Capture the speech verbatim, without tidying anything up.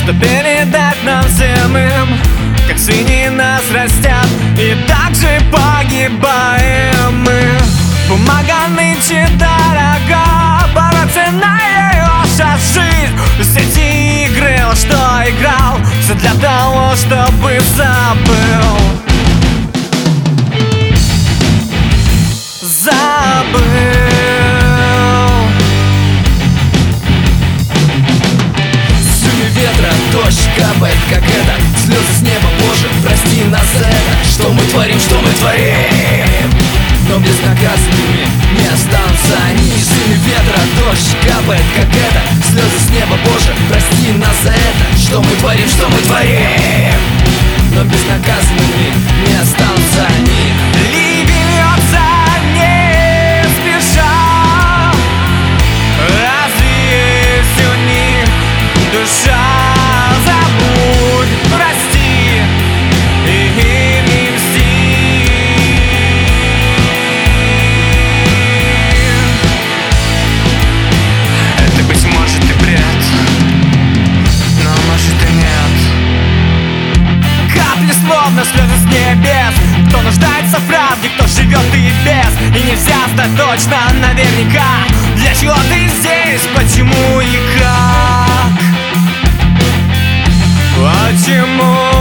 что передать нам всем им, как свиньи нас растят, и так же погибаем мы. Бумага нынче дорога, полноценная ее сейчас жизнь. Все эти игры, во что играл, все для того, чтобы забыл. Забыл. Струи ветра, дождь капает, как это, слезы с неба, Боже, прости нас за это. Что мы творим, что мы творим? Но безнаказанными не останутся они. Струи ветра, дождь капает, как это, слезы с неба, Боже, прости нас за это. Что мы творим, что мы творим? Но безнаказанными не останутся они. Ливень льется не спеша, разве есть у них душа? Забудь, прости и не мсти. Это, быть может, и бред, но может и нет. Капли словно слезы с небес. Кто нуждается в правде, кто живет и без. И нельзя знать точно, наверняка, для чего ты здесь, почему и как. Почему